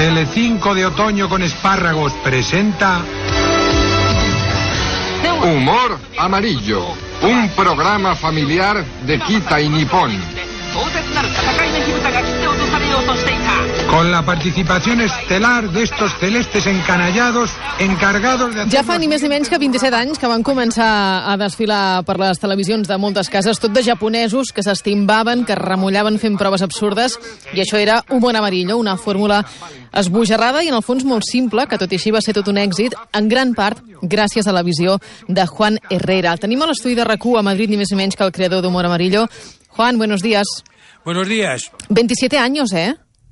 Telecinco de otoño con espárragos presenta... Humor Amarillo, un programa familiar de Kita y Nippon. Con la participación estelar d'estos celestes encanallados encargados de... Ja fa ni més ni menys que 27 anys que van començar a desfilar per les televisions de moltes cases, tot de japonesos que s'estimbaven, que remullaven fent proves absurdes, i això era Humor Amarillo, una fórmula esbojarrada i en el fons molt simple, que tot i així va ser tot un èxit, en gran part gràcies a la visió de Juan Herrera. El tenim a l'estudi de RAC1 a Madrid, ni més ni menys que el creador d'Humor Amarillo. Juan, buenos días. Buenos días. 27 años, ¿eh?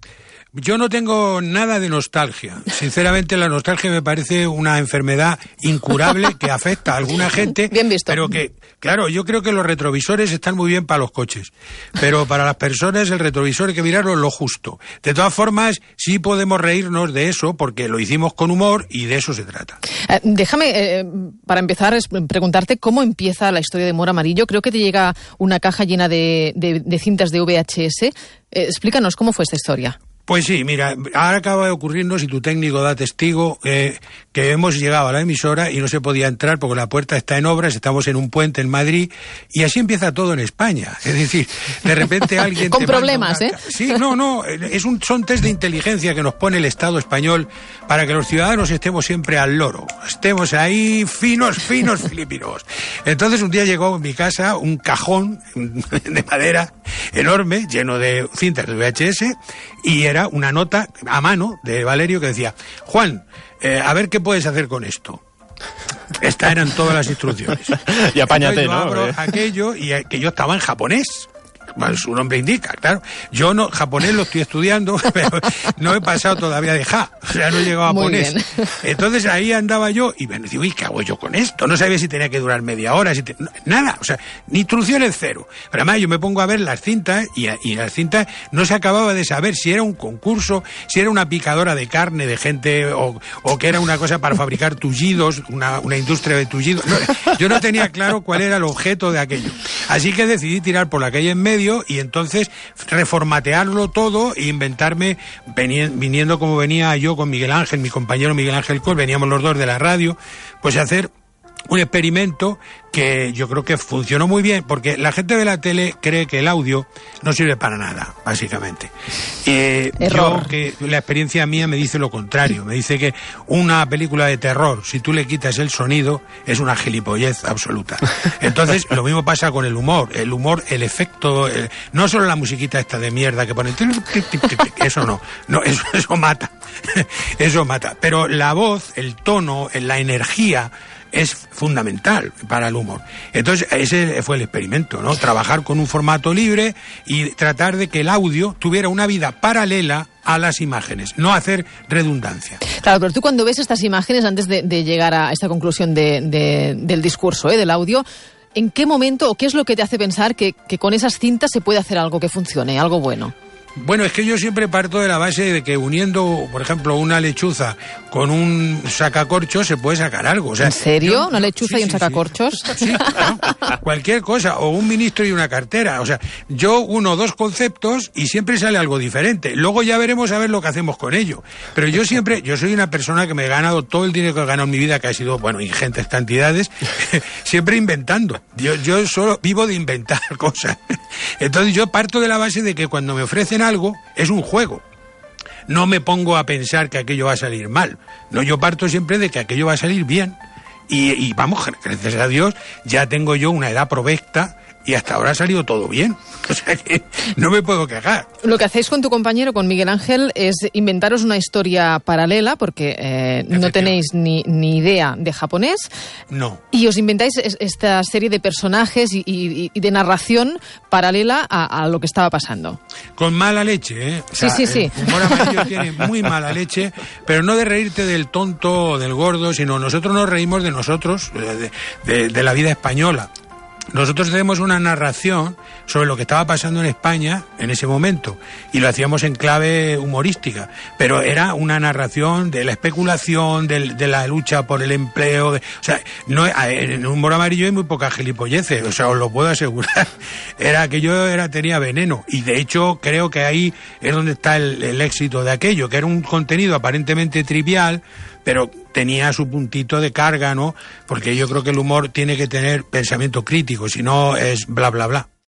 Yo no tengo nada de nostalgia. Sinceramente, la nostalgia me parece una enfermedad incurable que afecta a alguna gente. Bien visto. Pero que, claro, yo creo que los retrovisores están muy bien para los coches, pero para las personas el retrovisor hay que mirarlo lo justo. De todas formas, sí podemos reírnos de eso porque lo hicimos con humor y de eso se trata. Déjame, para empezar, preguntarte cómo empieza la historia de Humor Amarillo. Creo que te llega una caja llena de cintas de VHS. Explícanos cómo fue esta historia. Pues sí, mira, ahora acaba de ocurrirnos, y tu técnico da testigo, que hemos llegado a la emisora y no se podía entrar porque la puerta está en obras, estamos en un puente en Madrid, y así empieza todo en España. Es decir, de repente alguien... Con problemas, ¿eh? Sí, no, son test de inteligencia que nos pone el Estado español para que los ciudadanos estemos siempre al loro, estemos ahí finos filipinos. Entonces un día llegó a mi casa un cajón de madera enorme, lleno de cintas de VHS, y era una nota a mano de Valerio que decía: Juan, a ver qué puedes hacer con esto. Estas eran todas las instrucciones. Y apáñate, entonces, ¿no? Abro aquello y que yo estaba en japonés. Bueno, su nombre indica, claro. Yo no, japonés lo estoy estudiando, pero no he pasado todavía de ja, o sea, no he llegado a japonés. Entonces ahí andaba yo y me decía, uy, ¿qué hago yo con esto? No sabía si tenía que durar media hora, nada, o sea, ni instrucciones cero. Pero además yo me pongo a ver las cintas y las cintas no se acababa de saber si era un concurso, si era una picadora de carne de gente o que era una cosa para fabricar tullidos, una industria de tullidos. No, yo no tenía claro cuál era el objeto de aquello. Así que decidí tirar por la calle en medio y entonces reformatearlo todo e inventarme, viniendo como venía yo con Miguel Ángel, mi compañero Miguel Ángel Col, veníamos los dos de la radio, pues hacer un experimento que yo creo que funcionó muy bien, porque la gente de la tele cree que el audio no sirve para nada, básicamente. Error. Yo, que la experiencia mía me dice lo contrario, me dice que una película de terror, si tú le quitas el sonido, es una gilipollez absoluta. Entonces, lo mismo pasa con el humor, el efecto, no solo la musiquita esta de mierda que ponen, eso no, eso mata, eso mata. Pero la voz, el tono, la energía, es fundamental para el humor. Entonces, ese fue el experimento, ¿no? Trabajar con un formato libre y tratar de que el audio tuviera una vida paralela a las imágenes, no hacer redundancia. Claro, pero tú cuando ves estas imágenes, antes de llegar a esta conclusión del discurso, del audio, ¿en qué momento o qué es lo que te hace pensar que con esas cintas se puede hacer algo que funcione, algo bueno? Bueno, es que yo siempre parto de la base de que uniendo, por ejemplo, una lechuza con un sacacorchos se puede sacar algo. O sea, ¿en serio? ¿Una lechuza y un sacacorchos? Sí, claro. Cualquier cosa, o un ministro y una cartera. O sea, yo uno dos conceptos y siempre sale algo diferente. Luego ya veremos a ver lo que hacemos con ello. Pero yo soy una persona que me he ganado todo el dinero que he ganado en mi vida, que ha sido, bueno, ingentes cantidades, siempre inventando. Yo solo vivo de inventar cosas. Entonces yo parto de la base de que cuando me ofrecen algo, es un juego. No me pongo a pensar que aquello va a salir mal. No, yo parto siempre de que aquello va a salir bien. Y vamos, gracias a Dios, ya tengo yo una edad provecta y hasta ahora ha salido todo bien. O sea que no me puedo quejar. Lo que hacéis con tu compañero, con Miguel Ángel, es inventaros una historia paralela, porque no tenéis ni idea de japonés. No. Y os inventáis esta serie de personajes y de narración paralela a lo que estaba pasando. Con mala leche, ¿eh? O sea, sí. Humor Amarillo tiene muy mala leche, pero no de reírte del tonto o del gordo, sino nosotros nos reímos de nosotros, de la vida española. Nosotros tenemos una narración sobre lo que estaba pasando en España en ese momento, y lo hacíamos en clave humorística, pero era una narración de la especulación, de la lucha por el empleo, o sea, no, en Humor Amarillo hay muy pocas gilipolleces, o sea, os lo puedo asegurar. Tenía veneno, y de hecho creo que ahí es donde está el éxito de aquello, que era un contenido aparentemente trivial, pero tenía su puntito de carga, ¿no? Porque yo creo que el humor tiene que tener pensamiento crítico, si no es bla bla bla.